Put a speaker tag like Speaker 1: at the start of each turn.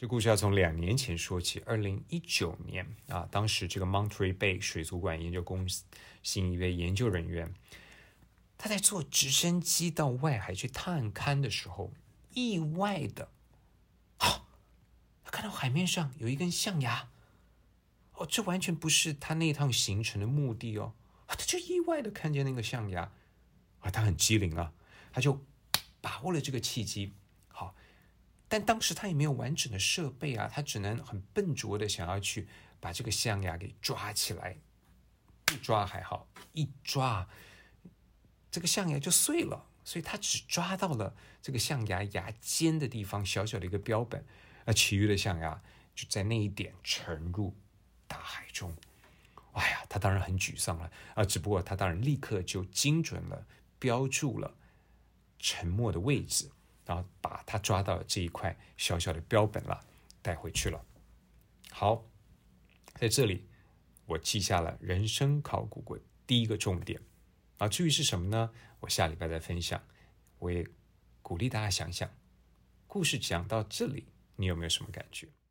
Speaker 1: 这故事要从2年前说起。2019年啊，当时这个 Monterey Bay 水族馆研究中心一位研究人员，他在坐直升机到外海去探勘的时候，意外的，他看到海面上有一根象牙。这完全不是他那一趟行程的目的哦。他就意外的看见那个象牙，他很机灵啊，他就把握了这个契机。好，但当时他也没有完整的设备啊，他只能很笨拙的想要去把这个象牙给抓起来。不抓还好，一抓这个象牙就碎了，所以他只抓到了这个象牙牙尖的地方小小的一个标本，其余的象牙就在那一点沉入大海中。他当然很沮丧了只不过他当然立刻就精准了标注了沉没的位置，然后把他抓到这一块小小的标本带回去了。好，在这里我记下了人生考古的第一个重点至于是什么呢？我下礼拜再分享。我也鼓励大家想想，故事讲到这里，你有没有什么感觉？